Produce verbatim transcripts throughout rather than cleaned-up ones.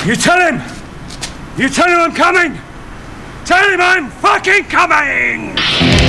You tell him! You tell him I'm coming! Tell him I'm fucking coming!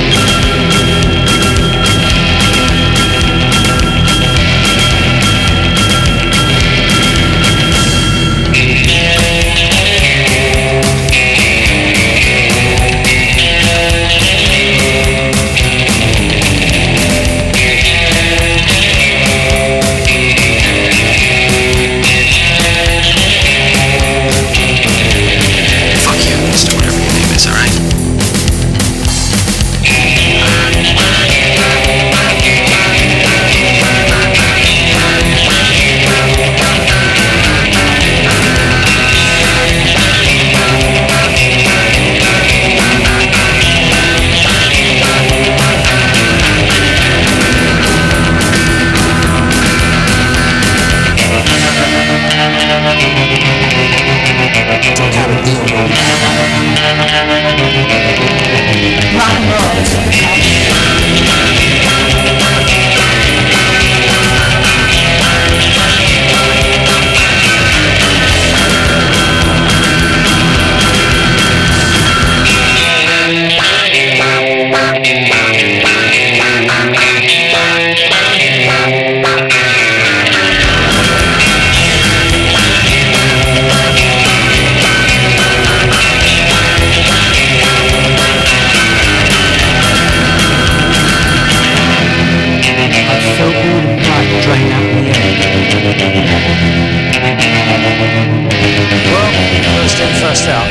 First out.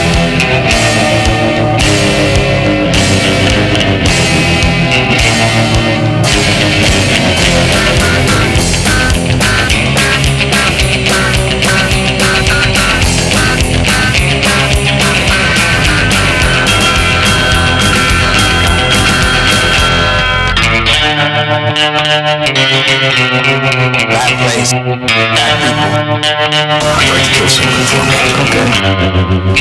Bad place, bad people. I'd like to kill someone for me.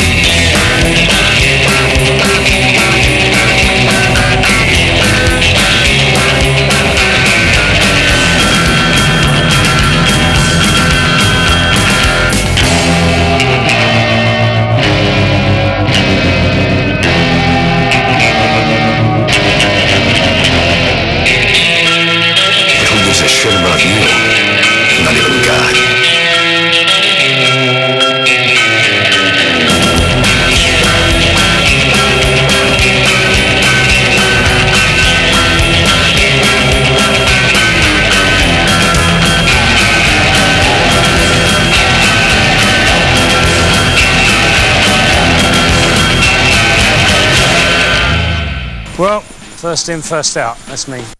Who gives a shit about you? Not even God. Well, first in, first out. That's me.